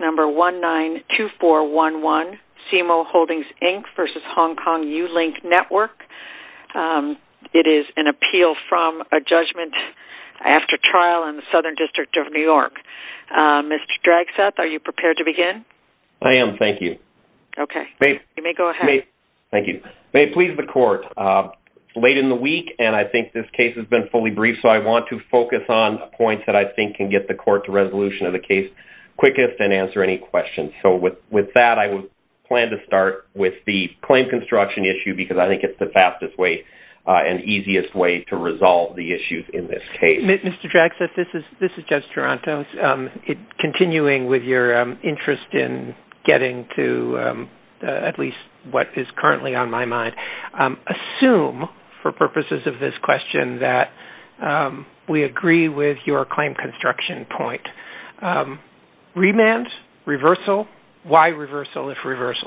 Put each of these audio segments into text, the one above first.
number 192411, SEMO Holdings, Inc. versus Hong Kong Ulink Network. It is an appeal from a judgment after trial in the Southern District of New York. Mr. Dragseth, are you prepared to begin? I am, thank you. Okay. You may go ahead. Thank you. May it please the Court. It's late in the week, and I think this case has been fully briefed, so I want to focus on points that I think can get the Court to resolution of the case quickest and answer any questions. So with that, I would plan to start with the claim construction issue because I think it's the fastest way and easiest way to resolve the issues in this case. Mr. Dragseth, this is Judge Toronto. Continuing with your interest in getting to at least what is currently on my mind, assume for purposes of this question that we agree with your claim construction point. Remand, reversal, why reversal if reversal?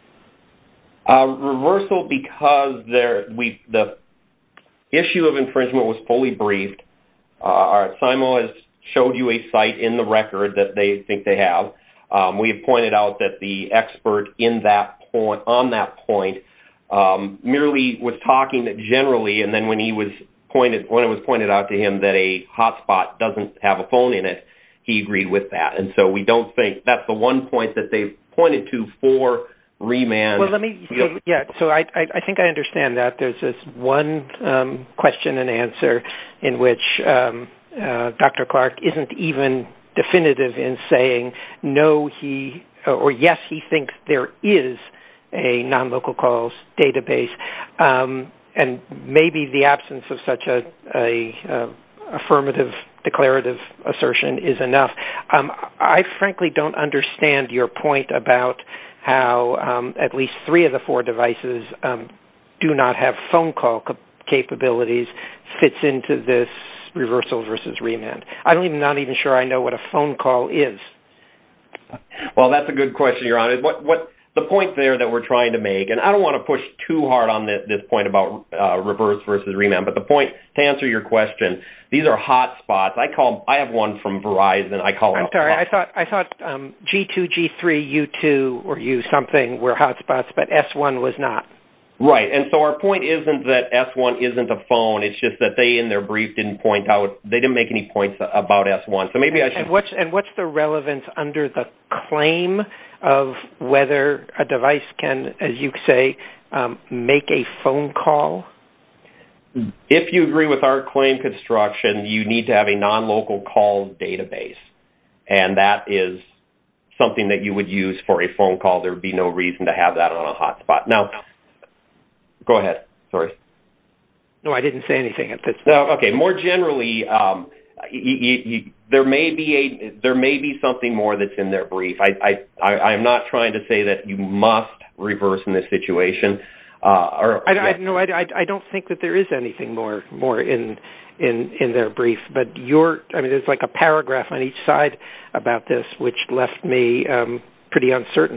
Reversal because the issue of infringement was fully briefed. SIMO has showed you a site in the record that they think they have. We have pointed out that the expert on that point merely was talking generally, and then when it was pointed out to him that a hotspot doesn't have a phone in it, he agreed with that. And so we don't think that's the one point that they've pointed to for remand. Well, so I think I understand that. There's this one question and answer in which Dr. Clark isn't even definitive in saying no, yes, he thinks there is a non-local calls database, and maybe the absence of such a affirmative declarative assertion is enough. I frankly don't understand your point about how at least 3 of the 4 devices do not have phone call capabilities fits into this reversal versus remand. I'm not even sure I know what a phone call is. Well, that's a good question, Your Honor. What the point there that we're trying to make, and I don't want to push too hard on this point about reverse versus remand, but the point, to answer your question, these are hot spots. I have one from Verizon. I thought G2, G3, U2, or U something were hot spots, but S1 was not. Right, and so our point isn't that S1 isn't a phone. It's just that they, in their brief, they didn't make any points about S1. So maybe I should. And what's the relevance under the claim of whether a device can, as you say, make a phone call? If you agree with our claim construction, you need to have a non-local calls database, and that is something that you would use for a phone call. There would be no reason to have that on a hotspot. Now, go ahead. Sorry. No, I didn't say anything at this point. No, okay. More generally, there may be something more that's in their brief. I'm not trying to say that you must reverse in this situation. I don't think that there is anything more in their brief. But there's like a paragraph on each side about this, which left me pretty uncertain.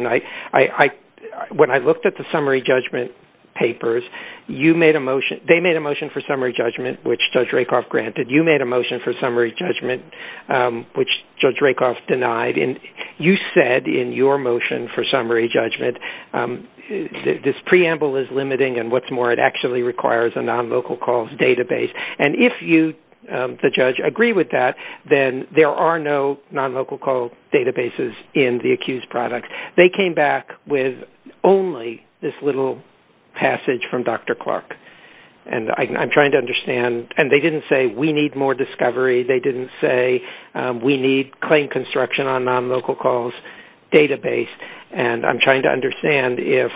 When I looked at the summary judgment papers, they made a motion for summary judgment, which Judge Rakoff granted. You made a motion for summary judgment, which Judge Rakoff denied. And you said in your motion for summary judgment, this preamble is limiting, and what's more, it actually requires a non-local calls database. And if you, the judge, agree with that, then there are no non-local call databases in the accused products. They came back with only this little passage from Dr. Clark. And I'm trying to understand, and they didn't say we need more discovery. They didn't say we need claim construction on non-local calls database. And I'm trying to understand if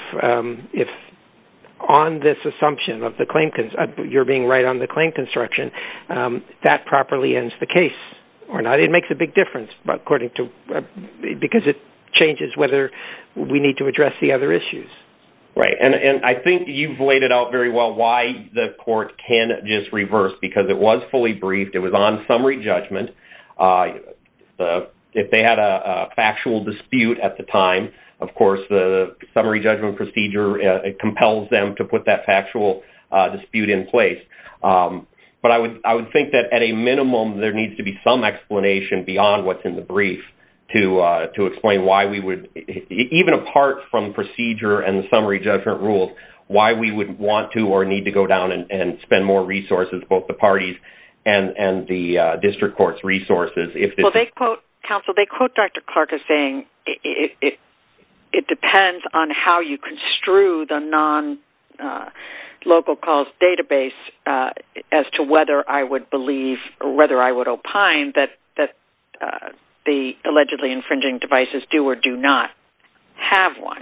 on this assumption of the claim, you're being right on the claim construction, that properly ends the case or not. It makes a big difference, because it changes whether we need to address the other issues. Right, and I think you've laid it out very well why the court can just reverse, because it was fully briefed. It was on summary judgment. If they had a factual dispute at the time, of course, the summary judgment procedure it compels them to put that factual dispute in place. But I would think that at a minimum there needs to be some explanation beyond what's in the brief to explain why we would, even apart from procedure and the summary judgment rules, why we would want to or need to go down and spend more resources, both the parties and the district court's resources. Well, they quote Dr. Clark as saying it depends on how you construe the non-local calls database as to whether I would believe or whether I would opine that the allegedly infringing devices do or do not have one.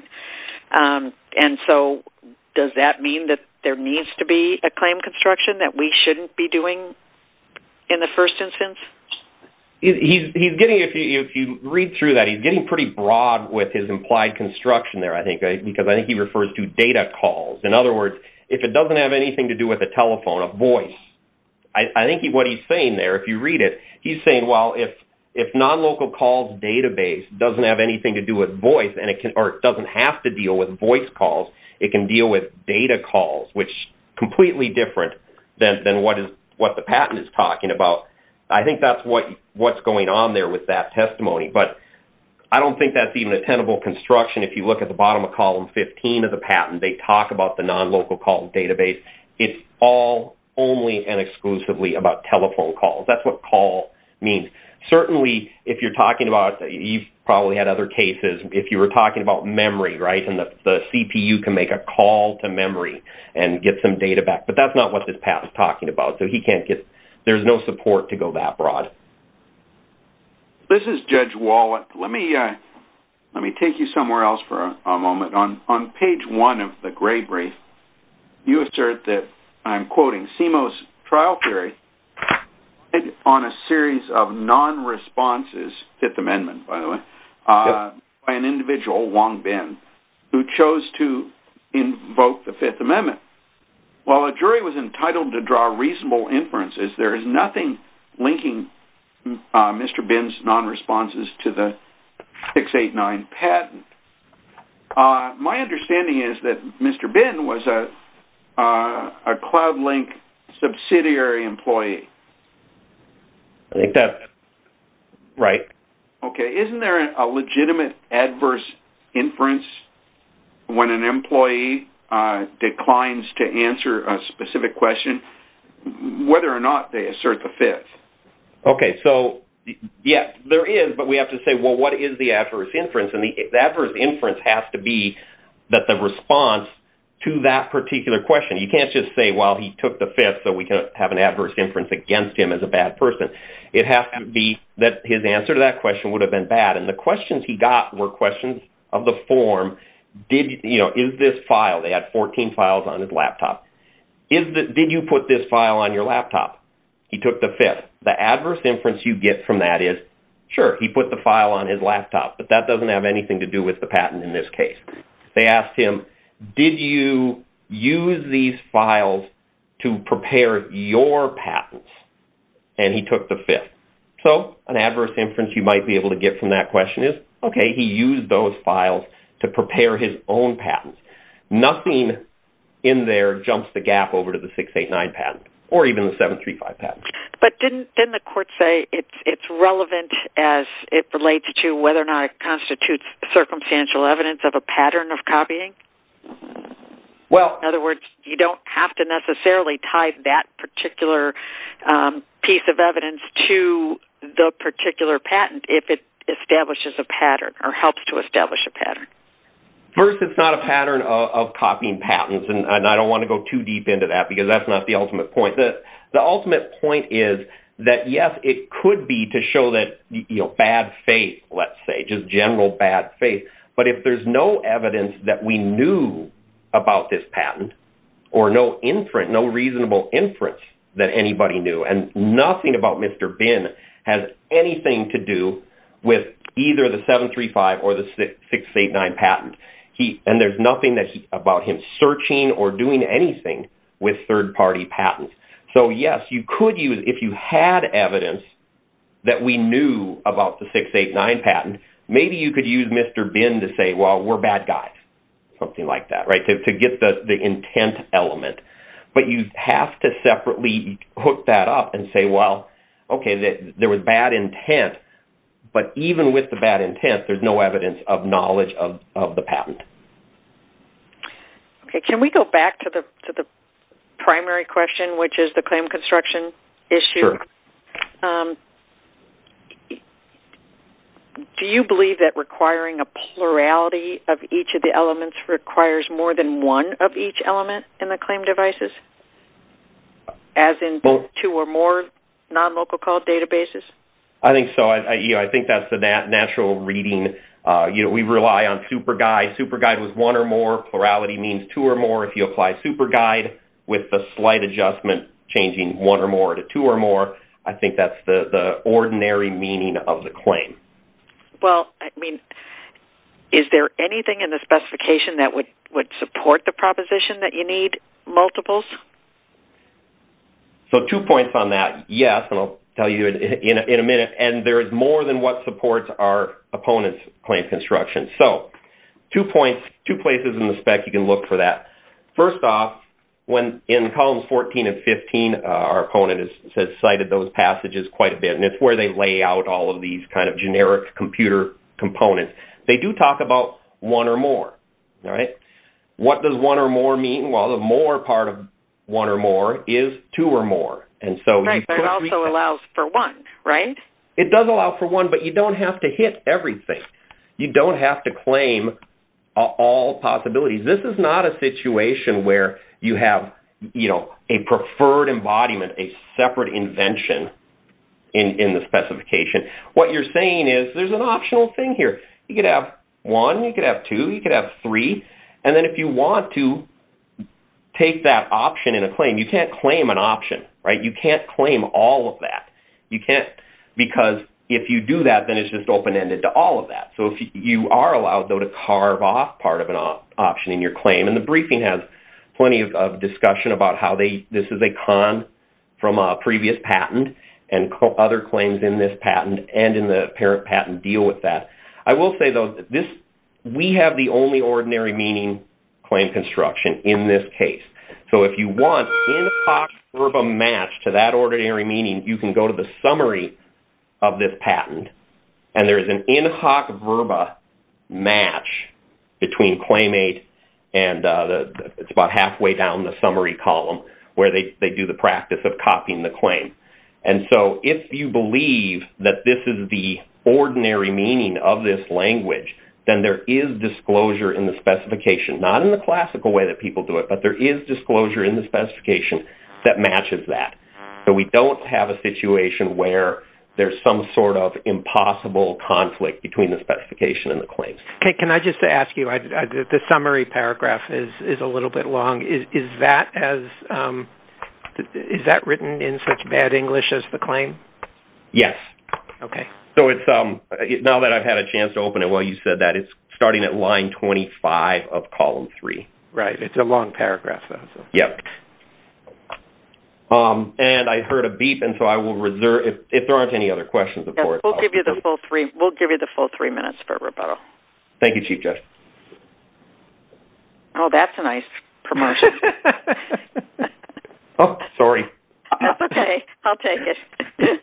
And so does that mean that there needs to be a claim construction that we shouldn't be doing in the first instance? He's getting, if you read through that, he's getting pretty broad with his implied construction there, I think, because I think he refers to data calls. In other words, if it doesn't have anything to do with a telephone, a voice, I think what he's saying there, if you read it, he's saying, well, if non-local calls database doesn't have anything to do with voice, and it doesn't have to deal with voice calls, it can deal with data calls, which is completely different than what the patent is talking about. I think that's what's going on there with that testimony, but I don't think that's even a tenable construction. If you look at the bottom of column 15 of the patent, they talk about the non-local calls database. It's all only and exclusively about telephone calls. That's what call means. Certainly, if you're talking about, you've probably had other cases, if you were talking about memory, right, and the CPU can make a call to memory and get some data back, but that's not what this patent's talking about, so there's no support to go that broad. This is Judge Wall. Let me take you somewhere else for a moment. On page 1 of the gray brief, you assert that, I'm quoting, CMO's trial theory on a series of non-responses, Fifth Amendment, by the way, by an individual, Wong Bin, who chose to invoke the Fifth Amendment. While a jury was entitled to draw reasonable inferences, there is nothing linking Mr. Bin's non-responses to the 689 patent. My understanding is that Mr. Bin was a CloudLink subsidiary employee. I think that's right. Okay. Isn't there a legitimate adverse inference when an employee declines to answer a specific question, whether or not they assert the Fifth? Okay, so, yeah, there is, but we have to say, well, what is the adverse inference? And the adverse inference has to be that the response to that particular question. You can't just say, well, he took the Fifth, so we can have an adverse inference against him as a bad person. It has to be that his answer to that question would have been bad. And the questions he got were questions of the form, is this file, they had 14 files on his laptop, did you put this file on your laptop? He took the Fifth. The adverse inference you get from that is, sure, he put the file on his laptop, but that doesn't have anything to do with the patent in this case. They asked him, did you use these files to prepare your patents? And he took the Fifth. So an adverse inference you might be able to get from that question is, okay, he used those files to prepare his own patents. Nothing in there jumps the gap over to the 689 patent or even the 735 patent. But didn't the court say it's relevant as it relates to whether or not it constitutes circumstantial evidence of a pattern of copying? Well, in other words, you don't have to necessarily tie that particular piece of evidence to the particular patent if it establishes a pattern or helps to establish a pattern. First, it's not a pattern of copying patents, and I don't want to go too deep into that because that's not the ultimate point. The ultimate point is that, yes, it could be to show that, bad faith, let's say, just general bad faith. But if there's no evidence that we knew about this patent or no reasonable inference that anybody knew, and nothing about Mr. Bin has anything to do with either the 735 or the 689 patent. And there's nothing about him searching or doing anything with third-party patents. So, yes, you could use, if you had evidence that we knew about the 689 patent, maybe you could use Mr. Bin to say, well, we're bad guys, something like that, right, to get the intent element. But you have to separately hook that up and say, well, okay, there was bad intent, but even with the bad intent, there's no evidence of knowledge of the patent. Okay, can we go back to the primary question, which is the claim construction issue? Sure. Do you believe that requiring a plurality of each of the elements requires more than one of each element in the claim devices, as in two or more non-local call databases? I think so. I think that's the natural reading. We rely on SuperGuide. SuperGuide was one or more. Plurality means two or more. If you apply SuperGuide with the slight adjustment, changing one or more to two or more, I think that's the ordinary meaning of the claim. Well, I mean, is there anything in the specification that would support the proposition that you need multiples? So 2 points on that. Yes, and I'll tell you in a minute. And there is more than what supports our opponent's claim construction. So 2 points, 2 places in the spec you can look for that. First off, when in columns 14 and 15, our opponent has cited those passages quite a bit, and it's where they lay out all of these kind of generic computer components. They do talk about one or more, all right? What does one or more mean? Well, the more part of one or more is two or more. And so right, but it also allows for one, right? It does allow for one, but you don't have to hit everything. You don't have to claim all possibilities. This is not a situation where you have, a preferred embodiment, a separate invention in the specification. What you're saying is there's an optional thing here. You could have one, you could have two, you could have three, and then if you want to take that option in a claim, you can't claim an option, right? You can't claim all of that. You can't, because if you do that, then it's just open-ended to all of that. So if you are allowed, though, to carve off part of an option in your claim, and the briefing has plenty of discussion about how this is a con from a previous patent, and other claims in this patent and in the parent patent deal with that. I will say, though, we have the only ordinary meaning claim construction in this case. So if you want in hoc verba match to that ordinary meaning, you can go to the summary of this patent, and there is an in hoc verba match between Claim 8 and it's about halfway down the summary column where they do the practice of copying the claim. And so if you believe that this is the ordinary meaning of this language, then there is disclosure in the specification, not in the classical way that people do it, but there is disclosure in the specification that matches that. So we don't have a situation where there's some sort of impossible conflict between the specification and the claims. Can I just ask you, the summary paragraph is a little bit long. Is that written in such bad English as the claim? Yes. Okay. So it's now that I've had a chance to open it, well, you said that it's starting at line 25 of column 3. Right. It's a long paragraph, though. So. Yep. And I heard a beep, and so I will reserve. If there aren't any other questions, of course, we'll give you the full 3. We'll give you the full 3 minutes for rebuttal. Thank you, Chief Judge. Oh, that's a nice promotion. Oh, sorry. That's okay. I'll take it.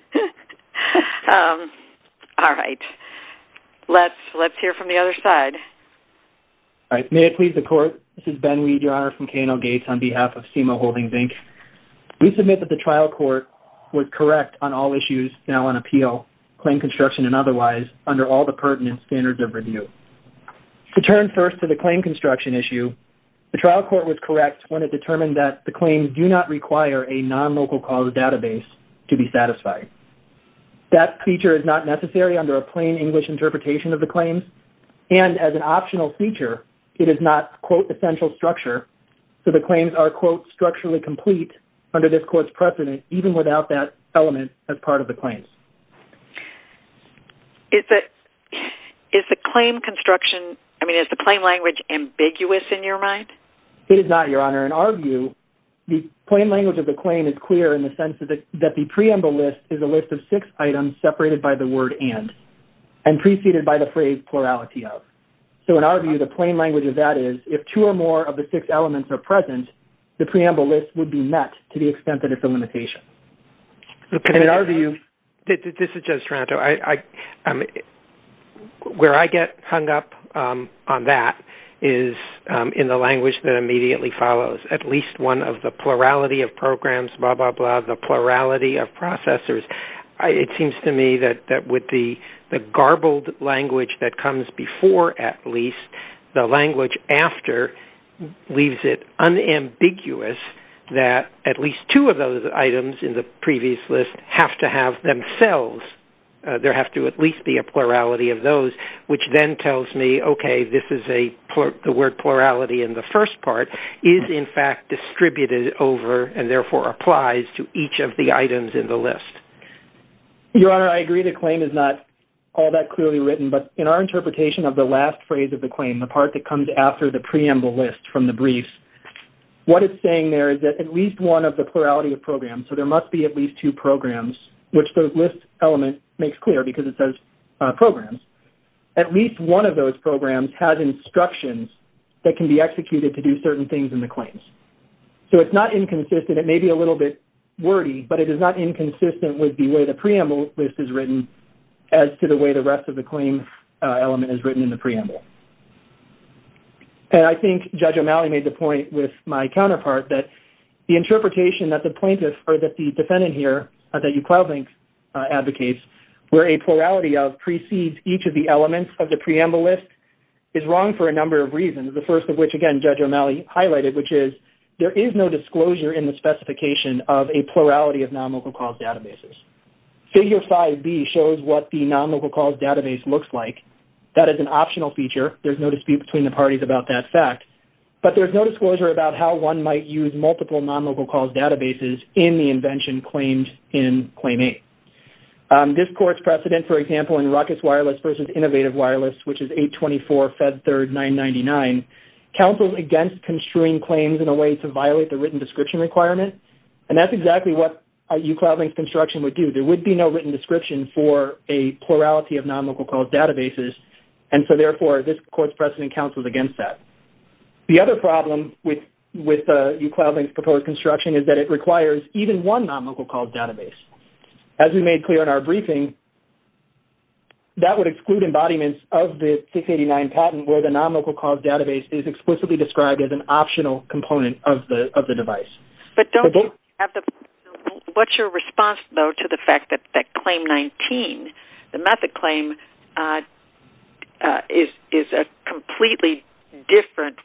All right. Let's hear from the other side. All right. May it please the Court, this is Ben Weed, Your Honor, from K&L Gates on behalf of SEMA Holdings, Inc. We submit that the trial court was correct on all issues now on appeal, claim construction and otherwise, under all the pertinent standards of review. To turn first to the claim construction issue, the trial court was correct when it determined that the claims do not require a non-local cause database to be satisfied. That feature is not necessary under a plain English interpretation of the claims, and as an optional feature, it is not, quote, essential structure, so the claims are, quote, structurally complete under this court's precedent, even without that element as part of the claims. Is the claim construction, is the claim language ambiguous in your mind? It is not, Your Honor. In our view, the plain language of the claim is clear in the sense that the preamble list is a list of 6 items separated by the word and preceded by the phrase plurality of. So in our view, the plain language of that is, if 2 or more of the 6 elements are present, the preamble list would be met to the extent that it's a limitation. And in our view... This is Judge Taranto. Where I get hung up on that is in the language that immediately follows. At least one of the plurality of programs, blah, blah, blah, the plurality of processors. It seems to me that with the garbled language that comes before at least, the language after leaves it unambiguous that at least two of those items in the previous list have to have themselves, there have to at least be a plurality of those, which then tells me, okay, this is the word plurality in the first part is in fact distributed over and therefore applies to each of the items in the list. Your Honor, I agree the claim is not all that clearly written, but in our interpretation of the last phrase of the claim, the part that comes after the preamble list from the briefs, what it's saying there is that at least one of the plurality of programs, so there must be at least two programs, which the list element makes clear because it says programs, at least one of those programs has instructions that can be executed to do certain things in the claims. So it's not inconsistent. It may be a little bit wordy, but it is not inconsistent with the way the preamble list is written as to the way the rest of the claim element is written in the preamble. And I think Judge O'Malley made the point with my counterpart that the interpretation that the plaintiff or that the defendant here, that UCloudLink advocates, where a plurality of precedes each of the elements of the preamble list is wrong for a number of reasons. The first of which, again, Judge O'Malley highlighted, which is there is no disclosure in the specification of a plurality of non-local calls databases. Figure 5B shows what the non-local calls database looks like. That is an optional feature. There's no dispute between the parties about that fact. But there's no disclosure about how one might use multiple non-local calls databases in the invention claimed in Claim 8. This court's precedent, for example, in Ruckus Wireless versus Innovative Wireless, which is 824 Fed 3rd 999, counsels against construing claims in a way to violate the written description requirement. And that's exactly what UCloudLink's construction would do. There would be no written description for a plurality of non-local calls databases. And so, therefore, this court's precedent counsels against that. The other problem with UCloudLink's proposed construction is that it requires even one non-local calls database. As we made clear in our briefing, that would exclude embodiments of the 689 patent where the non-local calls database is explicitly described as an optional component of the device. But don't you have what's your response, though, to the fact that Claim 19, the method claim, is a completely different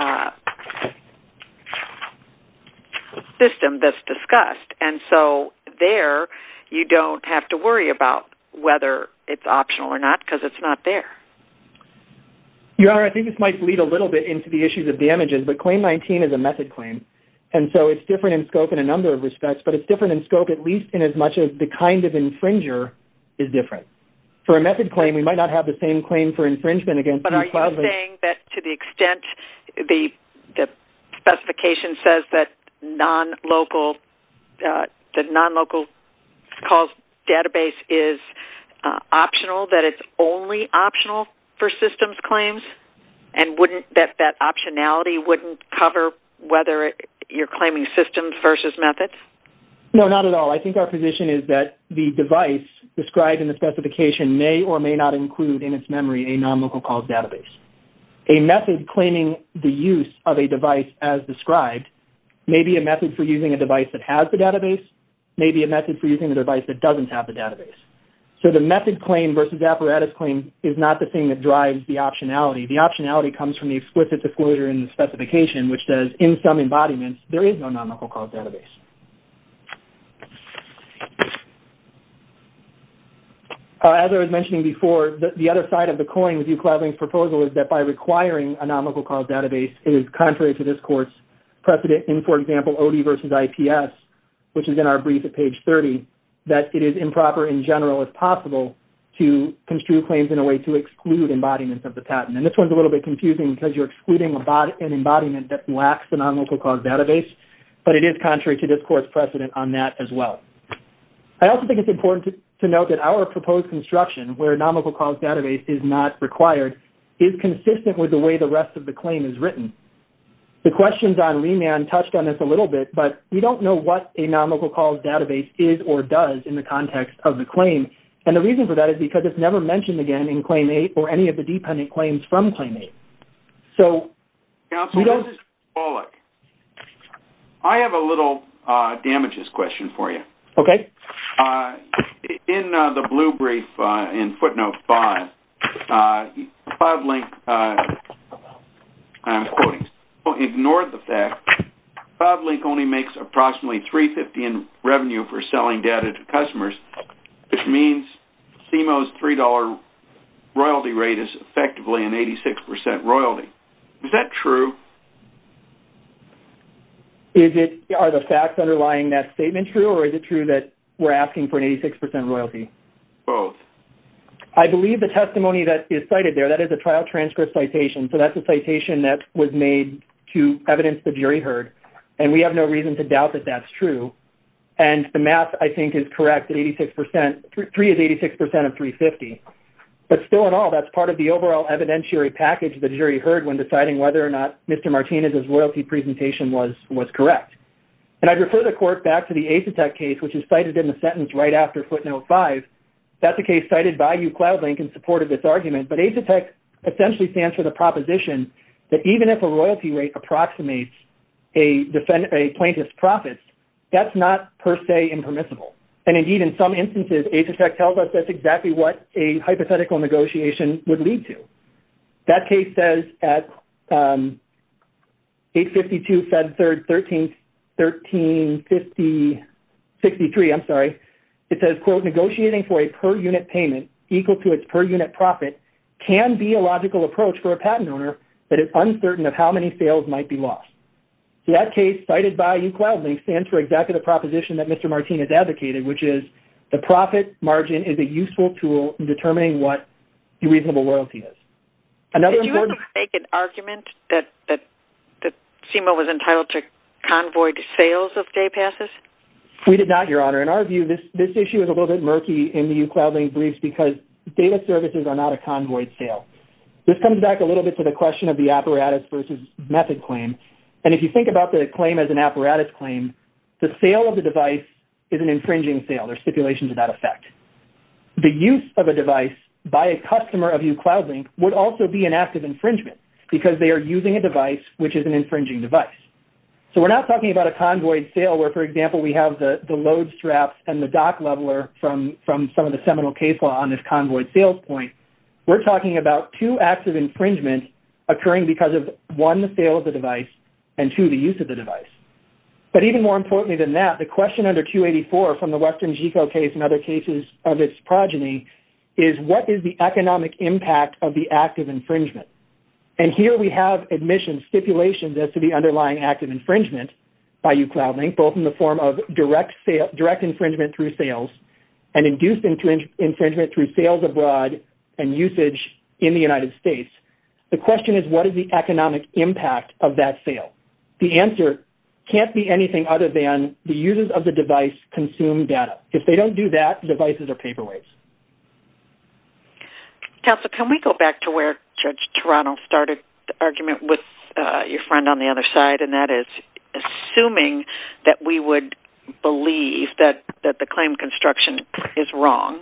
system that's discussed, and so there you don't have to worry about whether it's optional or not because it's not there. Your Honor, I think this might bleed a little bit into the issues of damages, but Claim 19 is a method claim, and so it's different in scope in a number of respects, but it's different in scope at least in as much as the kind of infringer is different. For a method claim, we might not have the same claim for infringement against But are you saying that to the extent the specification says that the non-local calls database is optional, that it's only optional for systems claims, and wouldn't that optionality wouldn't cover whether you're claiming systems versus methods? No, not at all. I think our position is that the device described in the specification may or may not include in its memory a non-local calls database. A method claiming the use of a device as described may be a method for using a device that has the database, may be a method for using a device that doesn't have the database. So the method claim versus apparatus claim is not the thing that drives the optionality. The optionality comes from the explicit disclosure in the specification, which says in some embodiments, there is no non-local calls database. As I was mentioning before, the other side of the coin with UCloudLink's proposal is that by requiring a non-local calls database, it is contrary to this court's precedent in, for example, OD versus IPS, which is in our brief at page 30, that it is improper in general, if possible, to construe claims in a way to exclude embodiments of the patent. And this one's a little bit confusing because you're excluding an embodiment that lacks the non-local calls database, but it is contrary to this court's precedent on that as well. I also think it's important to note that our proposed construction, where non-local calls database is not required, is consistent with the way the rest of the claim is written. The questions on remand touched on this a little bit, but we don't know what a non-local calls database is or does in the context of the claim. And the reason for that is because it's never mentioned again in Claim 8 or any of the dependent claims from Claim 8. So, Counsel, this is Pollack. I have a little damages question for you. Okay. In the blue brief in footnote 5, CloudLink, I'm quoting, ignored the fact CloudLink only makes approximately $350 in revenue for selling data to customers, which means CMO's $3 royalty rate is effectively an 86% royalty. Is that true? Are the facts underlying that statement true, or is it true that we're asking for an 86% royalty? Both. I believe the testimony that is cited there, that is a trial transcript citation. So that's a citation that was made to evidence the jury heard. And we have no reason to doubt that that's true. And the math, I think, is correct at 86%. 3 is 86% of 350. But still in all, that's part of the overall evidentiary package the jury heard when deciding whether or not Mr. Martinez's royalty presentation was correct. And I'd refer the court back to the Asetek case, which is cited in the sentence right after footnote 5. That's a case cited by CloudLink in support of this argument. But Asetek essentially stands for the proposition that even if a royalty rate approximates a plaintiff's profits, that's not per se impermissible. And indeed, in some instances, Asetek tells us that's exactly what a hypothetical negotiation would lead to. That case says at 852 Fed 3rd 1363, it says, quote, negotiating for a per unit payment equal to its per unit profit can be a logical approach for a patent owner that is uncertain of how many sales might be lost. So that case cited by CloudLink stands for exactly the proposition that Mr. Martinez advocated, which is the profit margin is a useful tool in determining what the reasonable royalty is. Did you ever make an argument that CMO was entitled to convoyed sales of day passes? We did not, Your Honor. In our view, this issue is a little bit murky in the CloudLink briefs because data services are not a convoyed sale. This comes back a little bit to the question of the apparatus versus method claim. And if you think about the claim as an apparatus claim, the sale of the device is an infringing sale. There's stipulations to that effect. The use of a device by a customer of CloudLink would also be an act of infringement because they are using a device which is an infringing device. So we're not talking about a convoyed sale where, for example, we have the load straps and the dock leveler from some of the seminal case law on this convoyed sales point. We're talking about two acts of infringement occurring because of, one, the sale of the device, and two, the use of the device. But even more importantly than that, the question under 284 from the Western GECO case and other cases of its progeny is what is the economic impact of the act of infringement? And here we have admissions, stipulations as to the underlying act of infringement by CloudLink, both in the form of direct infringement through sales and induced infringement through sales abroad and usage in the United States. The question is, what is the economic impact of that sale? The answer can't be anything other than the users of the device consume data. If they don't do that, the devices are paperweights. Counsel, can we go back to where Judge Toronto started the argument with your friend on the other side, and that is assuming that we would believe that the claim construction is wrong.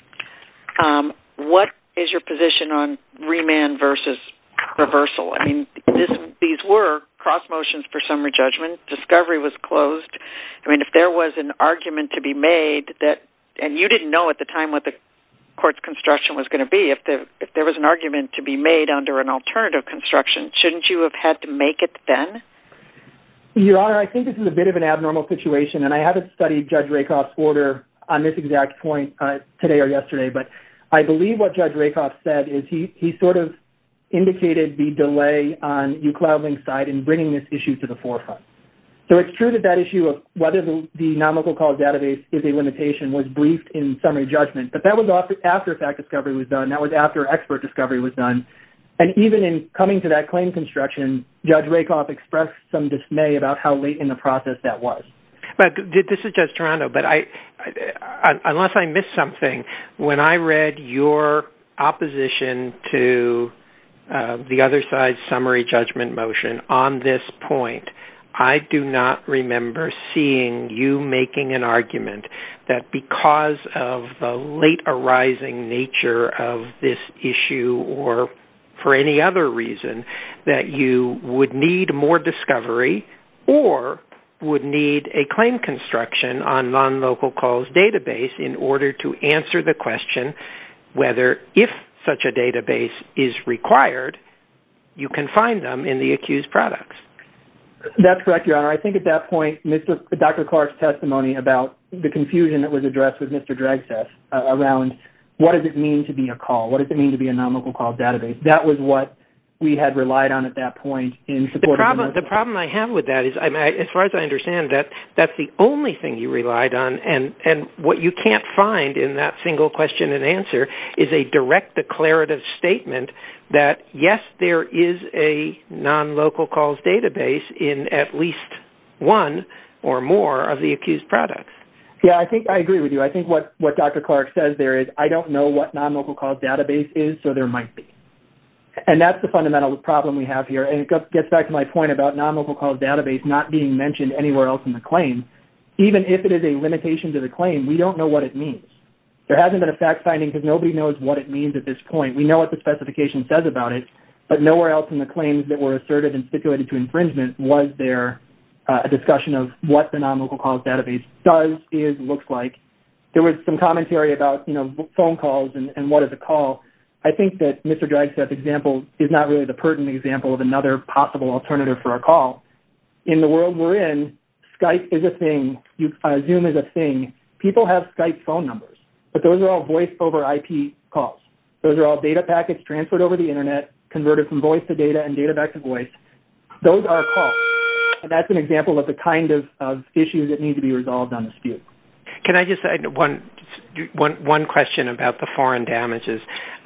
What is your position on remand versus reversal? I mean, these were cross motions for summary judgment. Discovery was closed. I mean, if there was an argument to be made that, and you didn't know at the time what the court's construction was going to be, if there was an argument to be made under an alternative construction, shouldn't you have had to make it then? Your Honor, I think this is a bit of an abnormal situation, and I haven't studied Judge Rakoff's order on this exact point today or yesterday, but I believe what Judge Rakoff said is he sort of indicated the delay on CloudLink's side in bringing this issue to the forefront. So it's true that issue of whether the non-local calls database is a limitation was briefed in summary judgment, but that was after fact discovery was done. That was after expert discovery was done. And even in coming to that claim construction, Judge Rakoff expressed some dismay about how late in the process that was. But this is Judge Toronto, but unless I missed something, when I read your opposition to the other side's summary judgment motion on this point, I do not remember seeing you making an argument that because of the late arising nature of this issue or for any other reason that you would need more discovery or would need a claim construction on non-local calls database in order to answer the question whether, if such a database is required, you can find them in the accused products. That's correct, Your Honor. I think at that point, Dr. Clark's testimony about the confusion that was addressed with Mr. Dragseth around what does it mean to be a call, what does it mean to be a non-local call database, that was what we had relied on at that point in support of the problem I have with that is, as far as I understand, that's the only thing you relied on, and what you can't find in that single question and answer is a direct declarative statement that, yes, there is a non-local calls database in at least one or more of the accused products. Yeah, I think I agree with you. I think what Dr. Clark says there is, I don't know what non-local calls database is, so there might be. And that's the fundamental problem we have here. And it gets back to my point about non-local calls database not being mentioned anywhere else in the claim. Even if it is a limitation to the claim, we don't know what it means. There hasn't been a fact-finding because nobody knows what it means at this point. We know what the specification says about it, but nowhere else in the claims that were asserted and stipulated to infringement was there a discussion of what the non-local calls database does, looks like. There was some commentary about, phone calls and what is a call. I think that Mr. Dragseth's example is not really the pertinent example of another possible alternative for a call. In the world we're in, Skype is a thing. Zoom is a thing. People have Skype phone numbers, but those are all voice over IP calls. Those are all data packets transferred over the internet, converted from voice to data and data back to voice. Those are calls. And that's an example of the kind of issues that need to be resolved on dispute. Can I just add one question about the foreign damages?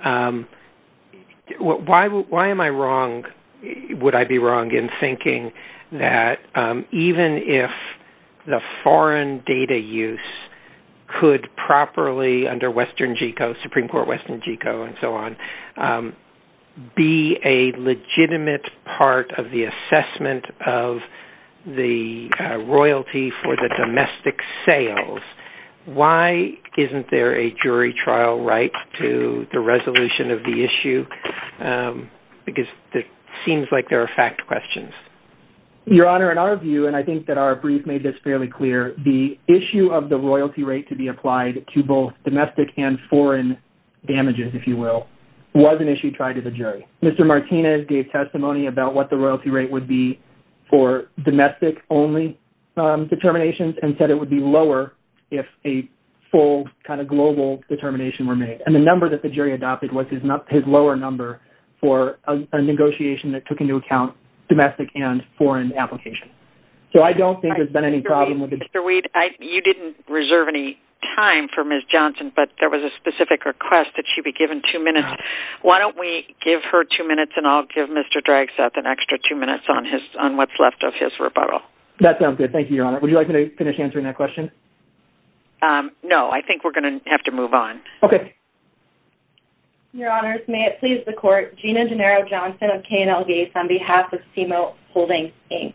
Why am I wrong? Would I be wrong in thinking that even if the foreign data use could properly, under Western GECO, Supreme Court Western GECO, and so on, be a legitimate part of the assessment of the royalty for the domestic sales, why isn't there a jury trial right to the resolution of the issue? Because it seems like there are fact questions. Your Honor, in our view, and I think that our brief made this fairly clear, the issue of the royalty rate to be applied to both domestic and foreign damages, if you will, was an issue tried to the jury. Mr. Martinez gave testimony about what the royalty rate would be for domestic-only determinations and said it would be lower if a full kind of global determination were made. And the number that the jury adopted was his lower number for a negotiation that took into account domestic and foreign applications. So I don't think there's been any problem with it. Mr. Weed, you didn't reserve any time for Ms. Johnson, but there was a specific request that she be given 2 minutes. Why don't we give her 2 minutes, and I'll give Mr. Dragseth an extra 2 minutes on what's left of his rebuttal. That sounds good. Thank you, Your Honor. Would you like me to finish answering that question? No, I think we're going to have to move on. Okay. Your Honors, may it please the Court, Gina Gennaro Johnson of K&L Gates on behalf of SEMO Holdings, Inc.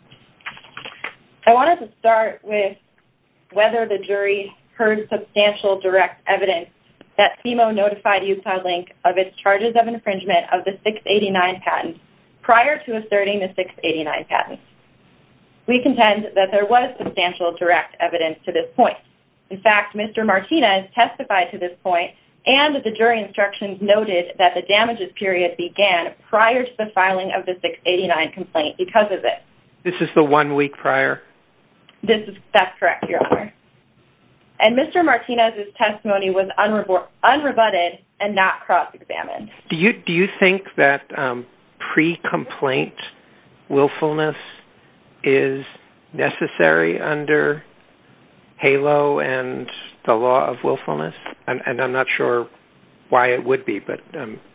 I wanted to start with whether the jury heard substantial direct evidence that SEMO notified UCloudLink of its charges of infringement of the 689 patent prior to asserting the 689 patent. We contend that there was substantial direct evidence to this point. In fact, Mr. Martinez testified to this point, and the jury instructions noted that the damages period began prior to the filing of the 689 complaint because of it. This is the 1 week prior? That's correct, Your Honor. And Mr. Martinez's testimony was unrebutted and not cross-examined. Do you think that pre-complaint willfulness is necessary under HALO and the law of willfulness? And I'm not sure why it would be, but...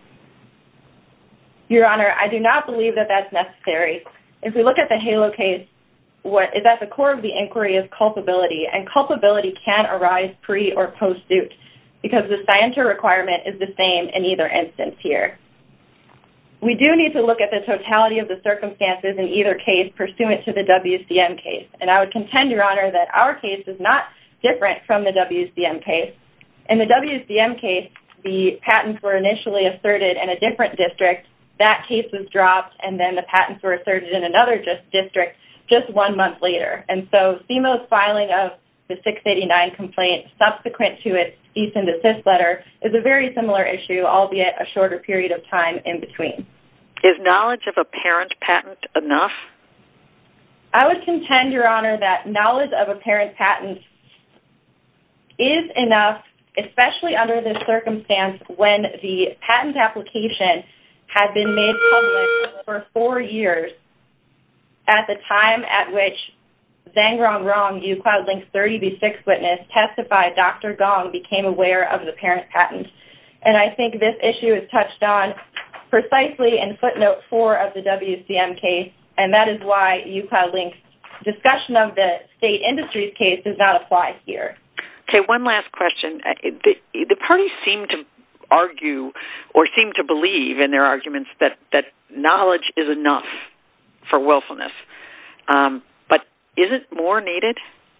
Your Honor, I do not believe that that's necessary. If we look at the HALO case, what is at the core of the inquiry is culpability, and culpability can arise pre- or post-suit because the scienter requirement is the same in either instance here. we do need to look at the totality of the circumstances in either case pursuant to the WCM case. And I would contend, Your Honor, that our case is not different from the WCM case. In the WCM case, the patents were initially asserted in a different district. That case was dropped, and then the patents were asserted in another district just 1 month later. And so CMO's filing of the 689 complaint subsequent to its cease and desist letter is a very similar issue, albeit a shorter period of time in between. Is knowledge of a parent patent enough? I would contend, Your Honor, that knowledge of a parent patent is enough, especially under this circumstance when the patent application had been made public for 4 years at the time at which Zhang Rongrong, UCloudLink's 30B6 witness, testified Dr. Gong became aware of the parent patent. And I think this issue is touched on precisely in footnote 4 of the WCM case, and that is why UCloudLink's discussion of the state industries case does not apply here. Okay, one last question. The parties seem to argue or seem to believe in their arguments that knowledge is enough for willfulness. But isn't more needed?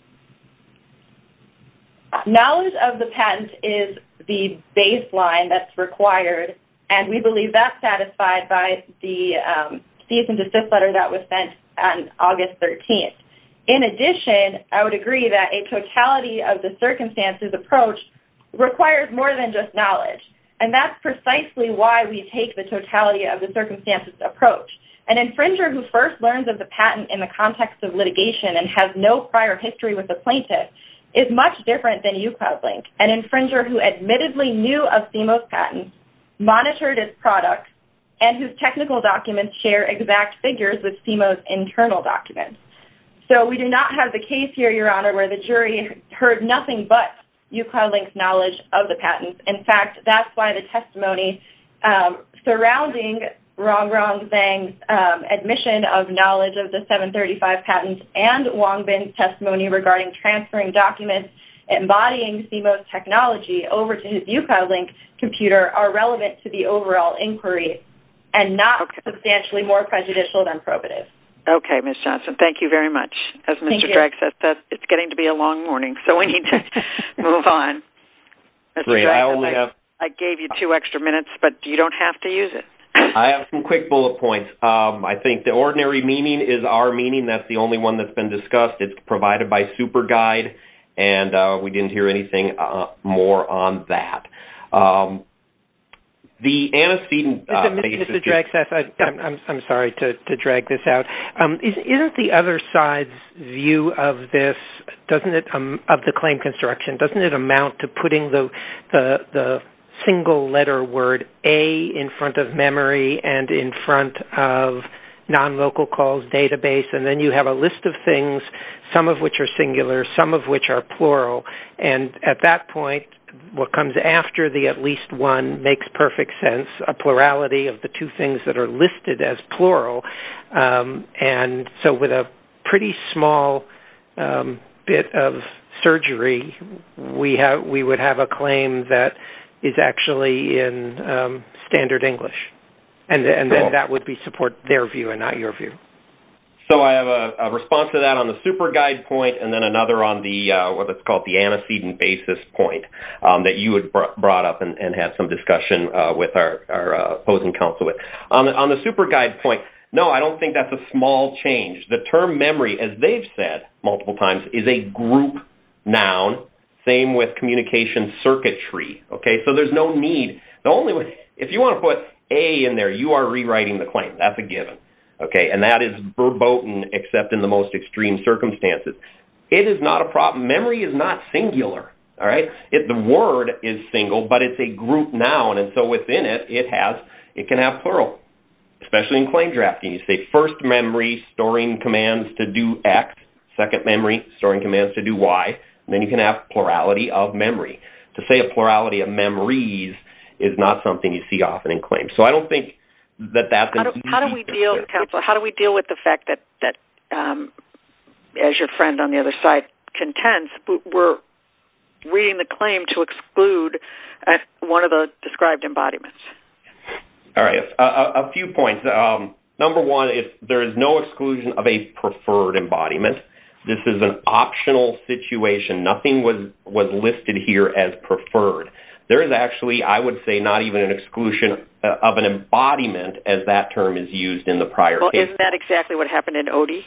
Knowledge of the patent is the baseline that's required, and we believe that's satisfied by the cease and desist letter that was sent on August 13th. In addition, I would agree that a totality of the circumstances approach requires more than just knowledge, and that's precisely why we take the totality of the circumstances approach. An infringer who first learns of the patent in the context of litigation and has no prior history with the plaintiff is much different than UCloudLink. An infringer who admittedly knew of CMO's patent, monitored its products, and whose technical documents share exact figures with CMO's internal documents. So we do not have the case here, Your Honor, where the jury heard nothing but UCloudLink's knowledge of the patent. In fact, that's why the testimony surrounding Rongrong Zhang's admission of knowledge of the 735 patent and Wang Bin's testimony regarding transferring documents embodying CMO's technology over to his UCloudLink computer are relevant to the overall inquiry and not substantially more prejudicial than probative. Okay, Ms. Johnson, thank you very much. As Mr. Dragg said, it's getting to be a long morning, so we need to move on. Mr. Great. Dragg, I gave you 2 extra minutes, but you don't have to use it. I have some quick bullet points. I think the ordinary meaning is our meaning. That's the only one that's been discussed. It's provided by SuperGuide, and we didn't hear anything more on that. The antecedent basis... Mr. Dragg, I'm sorry to drag this out. Isn't the other side's view of this, doesn't it, of the claim construction, doesn't it amount to putting the single letter word A in front of memory and in front of non-local calls database, and then you have a list of things, some of which are singular, some of which are plural, and at that point, what comes after the at least one makes perfect sense, a plurality of the 2 things that are listed as plural, and so with a pretty small bit of surgery, we would have a claim that is actually in standard English. And then that would be support their view and not your view. So I have a response to that on the SuperGuide point, and then another on the what it's called the antecedent basis point that you had brought up and had some discussion with our opposing counsel with. On the SuperGuide point, no, I don't think that's a small change. The term memory, as they've said multiple times, is a group noun. Same with communication circuitry. Okay, so there's no need. The only way, if you want to put A in there, you are rewriting the claim. That's a given. Okay, and that is verboten except in the most extreme circumstances. It is not a problem. Memory is not singular. All right, the word is single, but it's a group noun, and so within it, it can have plural, especially in claim drafting. You say first memory storing commands to do X, second memory storing commands to do Y. And then you can have plurality of memory. To say a plurality of memories is not something you see often in claims. So I don't think that's how do we deal, counsel? How do we deal with the fact that as your friend on the other side contends, we're reading the claim to exclude one of the described embodiments? All right. A few points. Number one, there is no exclusion of a preferred embodiment. This is an optional situation. Nothing was listed here as preferred. There is actually, I would say, not even an exclusion of an embodiment as that term is used in the prior case. Well, isn't that exactly what happened in Odie?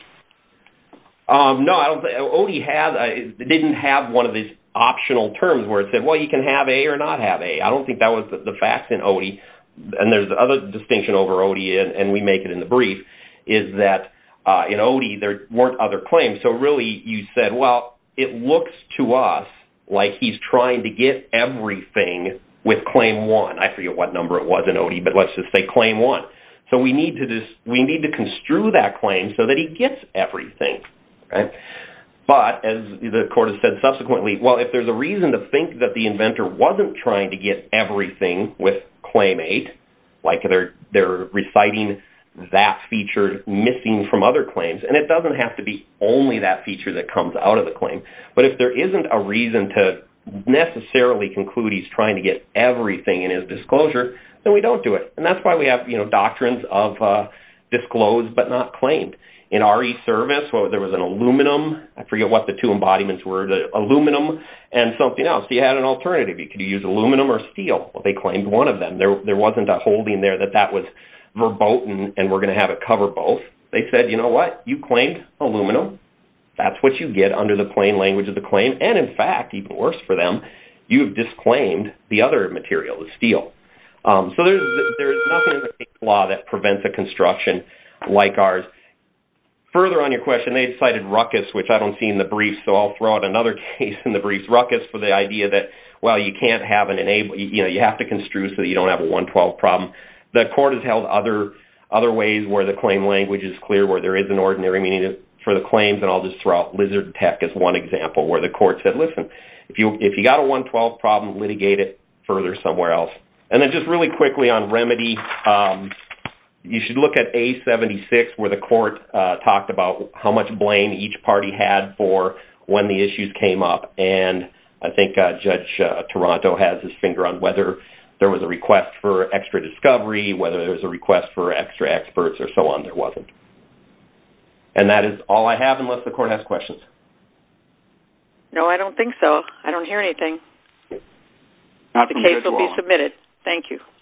No, I don't think Odie didn't have one of these optional terms where it said, well, you can have A or not have A. I don't think that was the facts in Odie. And there's the other distinction over Odie, and we make it in the brief, is that in Odie there weren't other claims. So really you said, well, it looks to us like he's trying to get everything with Claim 1. I forget what number it was in Odie, but let's just say Claim 1. So we need to construe that claim so that he gets everything. Right? But, as the court has said subsequently, well, if there's a reason to think that the inventor wasn't trying to get everything with Claim 8, like they're reciting that feature missing from other claims, and it doesn't have to be only that feature that comes out of the claim, but if there isn't a reason to necessarily conclude he's trying to get everything in his disclosure, then we don't do it. And that's why we have, doctrines of disclosed but not claimed. In RE Service, there was an aluminum, I forget what the two embodiments were, the aluminum and something else. So you had an alternative. You could use aluminum or steel. Well, they claimed one of them. There wasn't a holding there that was verboten and we're going to have it cover both. They said, you know what? You claimed aluminum. That's what you get under the plain language of the claim. And in fact, even worse for them, you've disclaimed the other material, the steel. So there's nothing in the case law that prevents a construction like ours. Further on your question, they cited Ruckus, which I don't see in the brief, so I'll throw out another case in the briefs. Ruckus for the idea that, well, you can't have an enable, you have to construe so that you don't have a 112 problem. The court has held other ways where the claim language is clear, where there is an ordinary meaning for the claims, and I'll just throw out Lizard Tech as one example, where the court said, listen, if you got a 112 problem, litigate it further somewhere else. And then just really quickly on remedy, you should look at A76, where the court talked about how much blame each party had for when the issues came up. And I think Judge Toronto has his finger on whether there was a request for extra discovery, whether there was a request for extra experts, or so on. There wasn't. And that is all I have, unless the court has questions. No, I don't think so. I don't hear anything. Not the case will be submitted. Thank you.